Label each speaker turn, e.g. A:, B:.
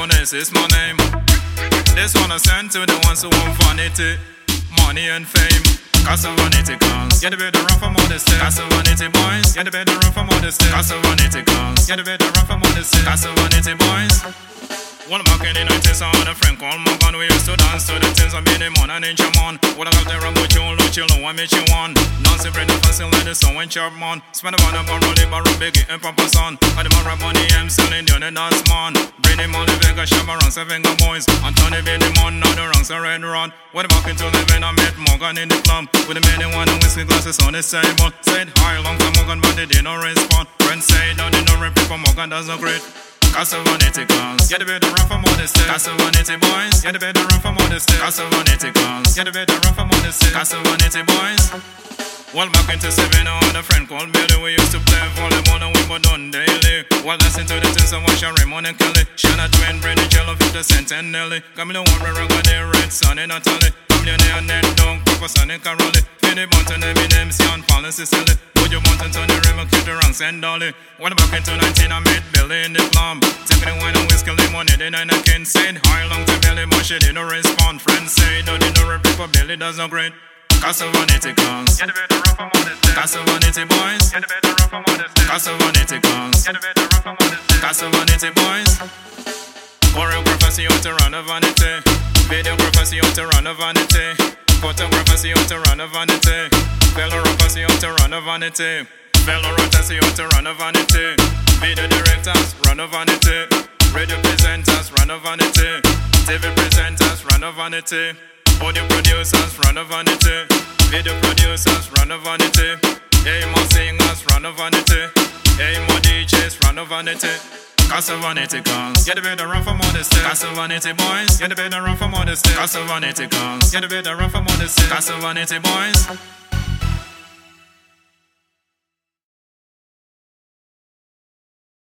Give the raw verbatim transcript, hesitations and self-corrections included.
A: Faithfulness is my name. This one I send to the ones who want vanity, money and fame. Cause of vanity comes, get a better run for modesty. Cause of vanity boys, get a better run for modesty. Cause of vanity comes, get a better run for modesty. Cause of vanity boys. One back in the nineties, I had a friend called Morgan. We used to dance to the tunes of Benny Mon and Ninja Man. What I got there about you, look you, know what made you want. Dancing pretty fancy like the sun when sharp man. Spend about a bar, rolling bar, Biggie and Papa Son. I the man rap on the M, selling the other dance man. Benny Mon, the Vega, Shabba, Run, Seven Gun Boys. Anthony Benny Mon, now the ranks are red run. Went back into the event, I met Morgan in the club. With the men in one and whiskey glasses on the table. Said hi, long time Morgan, but they did not respond. Friends say, no, they don't rap for Morgan, does not great. Cause of vanity comes, get a better run for modesty. Cause of vanity boys, get a better run for modesty. Cause of vanity comes, get a better run for modesty. Cause of vanity boys. Well, back into seven, I had a friend called Billy. We used to play volleyball and we were done daily. While dancing to the tunes of Washa, Raymond and Kelly. Shanna Twain, Brady, Jello, fifty Cent and Nelly. Camille Warren, Rugger, Red Sun and Natalie. Millionaire, Ned Dog, Papa Son and Caroli. Finny Bunton, Eminem, Sean Paul and Cicely. Would you want to turn the rim and keep the ranks and dolly? Went back into nineteen, I met Billy in the club. Taking the wine and whiskey, lemonade, and I can say hi long to Billy, but she didn't respond. Friends say, no, they don't repeat for Billy, does not great. Cause of vanity comes, get a better run for modesty. Cause of vanity boys, get a better run for modesty. Cause of vanity comes, get a better run for modesty. Cause of vanity boys. Choreographers, you want to run a vanity. Videographers, you want to run a vanity. Photographers, you want to run a vanity. Fellow rappers, you want to run a vanity. Fellow writers, you want to run a vanity. Video directors, run a vanity. Radio presenters, run a vanity. T V presenters, run a vanity. Audio producers, run a vanity. Video producers, run a vanity. Hey, more singers, run a vanity. Hey, more D Js, run a vanity. Cause of vanity comes, get a better run for modesty. Cause of vanity boys, get a better run for modesty. Cause of vanity comes, get a better run for modesty. Cause of vanity boys.